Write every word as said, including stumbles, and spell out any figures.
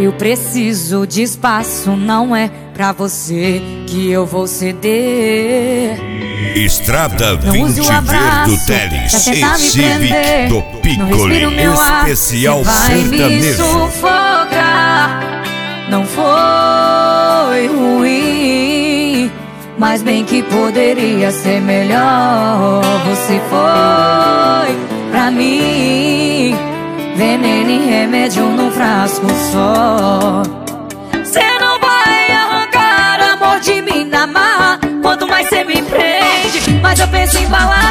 Eu preciso de espaço, não é pra você que eu vou ceder. Estrada Não use vinte o abraço Verde Teles pra tentar me Civic prender. do Não Piccoli respiro meu ar, Especial cê vai me Sertanejo. sufocar. Não foi ruim, mas bem que poderia ser melhor. Você foi pra mim veneno e remédio num frasco só. Cê não vai arrancar amor de mim na marra. Quanto mais cê me prende, mais eu penso em balar.